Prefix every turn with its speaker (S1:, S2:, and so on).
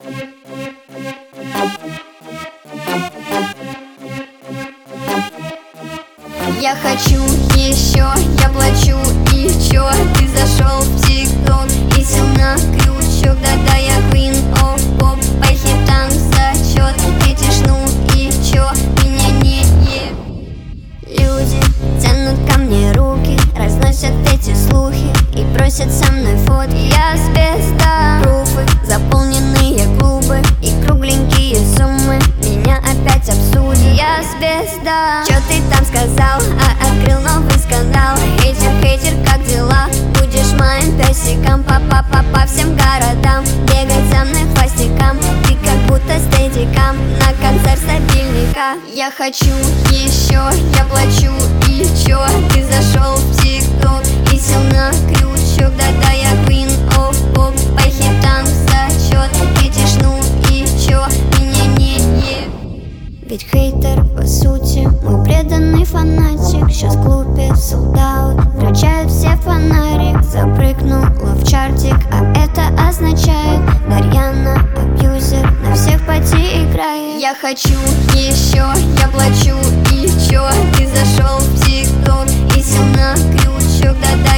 S1: Я хочу еще, я плачу, и чё? Ты зашел в ТикТок и сел на крючок. Да-да, я Queen of Pop, по хитам зачет. Кричишь, ну и чё? Меня не Люди тянут ко мне руки, разносят эти слухи и просят со мной фотки. Я звезда, пруфы, заполненные клубы и кругленькие суммы меня опять обсудят. Я звезда. Чё ты там сказал? Открыл новый скандал. Хейтер, хейтер, как дела? Будешь моим песиком по всем городам, бегать за мной хвостиком. Ты как будто стедиком на концерт стабильника. Я хочу еще, я плачу, и чё? Ты зашел в ТикТок и сел на крючок. Да-да, я Queen of Pop, по хитам зачет. Кричишь, ну и чё? Меня не Ведь хейтер, по сути, мой преданный фанатик. Сейчас в клубе sold out, включают все фонарик. Запрыгнула в чартик, а это означает: Дарьяна абьюзер, на всех поти играет. Я хочу еще, я плачу, и чё? Ты зашел в ТикТок и сел на крючок. Да-да,